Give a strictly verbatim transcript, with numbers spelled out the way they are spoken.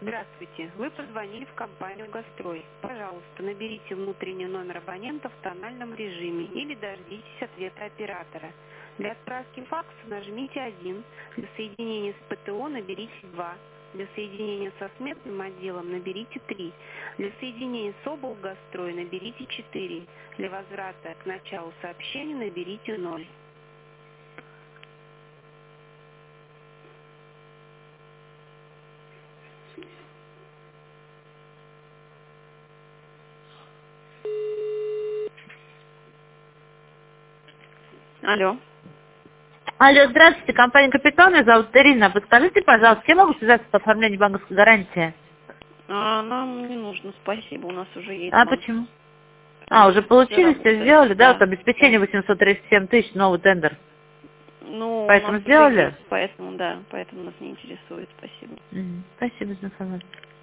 Здравствуйте. Вы позвонили в компанию «Газстрой». Пожалуйста, наберите внутренний номер абонента в тональном режиме или дождитесь ответа оператора. Для отправки факса нажмите один, для соединения с ПТО наберите два, для соединения со сметным отделом наберите три, для соединения с облгазстрой наберите четыре, для возврата к началу сообщения наберите ноль. Алло. Алло, здравствуйте, компания «Капитан», меня зовут Ирина. Подскажите, пожалуйста, я могу связаться по оформлению банковской гарантии? А, нам не нужно, спасибо, у нас уже есть А банк. почему? А, уже получили, все сделали, да? Да, Вот обеспечение да. восемьсот тридцать семь тысяч, новый тендер. Ну, у нас Поэтому уже сделали? есть, поэтому, да, поэтому нас не интересует, спасибо. Мгм. Спасибо за информацию.